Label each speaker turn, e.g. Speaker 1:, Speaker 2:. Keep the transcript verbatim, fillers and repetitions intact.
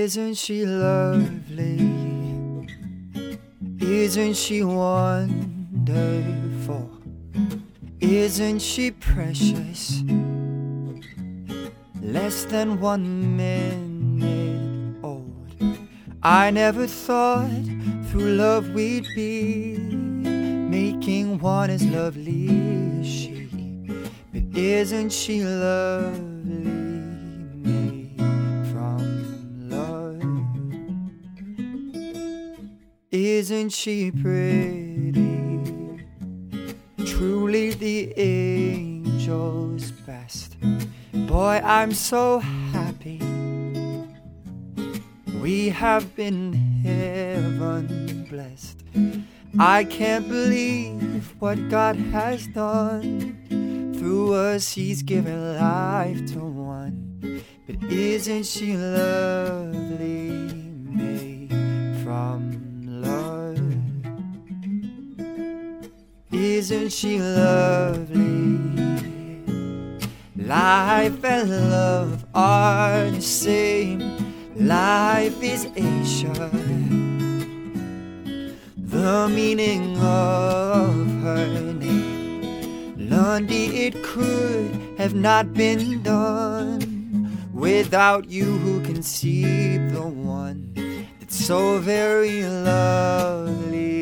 Speaker 1: Isn't she lovely? Isn't she wonderful? Isn't she precious? Less than one minute old. I never thought through love we'd be making one as lovely as she. But isn't she lovely, made from love? Isn't she pretty? Truly the angel's best. Boy, I'm so happy. We have been heaven blessed. I can't believe what God has done. Through us He's given life to one. But isn't she lovely, made from love? Isn't she lovely? Life and love are the same. Life is Asia. The meaning of her name. Lundy, it could have not been done without you who conceived the one that's so very lovely.